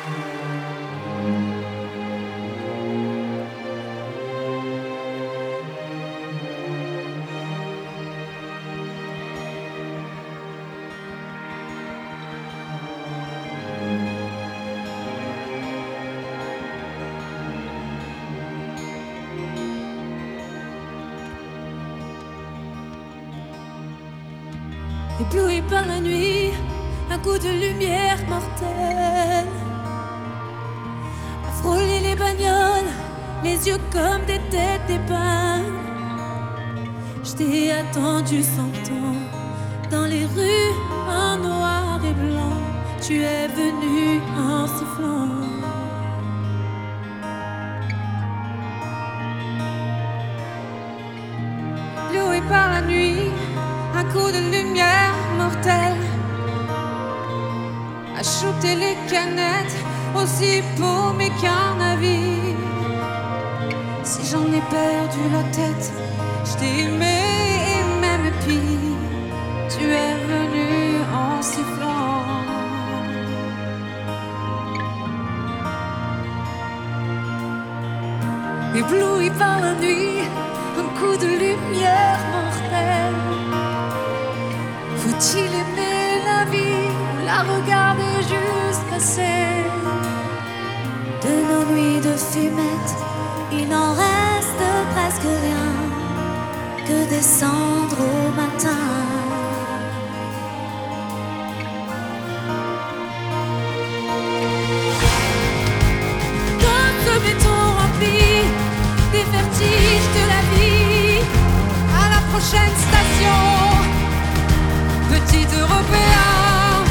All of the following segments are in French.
Ébloui par la nuit, un coup de lumière mortelle a frôlé les bagnoles, les yeux comme des têtes d'épingle. Je t'ai attendu 100 ans dans les rues en noir et blanc. Tu es venu en sifflant. Ébloui par la nuit, un coup de lumière mortelle a shooté les canettes aussi paumées qu'un navire. Si j'en ai perdu la tête, je t'ai aimé et même pire, tu es venu en sifflant. Ébloui par la nuit, un coup de lumière mortelle. Faut-il aimer la vie ou la regarder juste passer? De nos nuits de fumette, il n'en reste presque rien que des cendres au matin. Dans ce béton rempli des vertiges de la vie, à la prochaine station, petit Européen,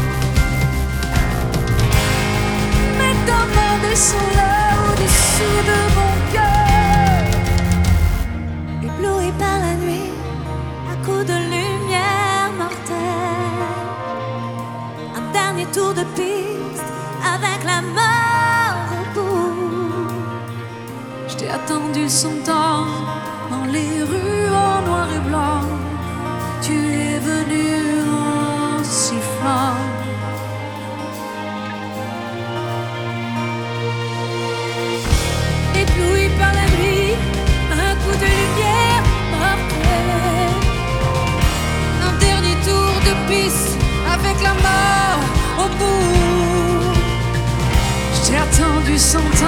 mais ton monde sont là au-dessous de mon cœur. Ébloui par la nuit, un coup de lumière mortelle, un dernier tour de piste avec la mort au bout. Je t'ai attendu 100 ans dans les rues en noir et blanc. Tu es venu en sifflant. Ébloui par la nuit, un coup de lumière mortelle, un dernier tour de piste avec la mort au bout. Je t'ai attendu 100 ans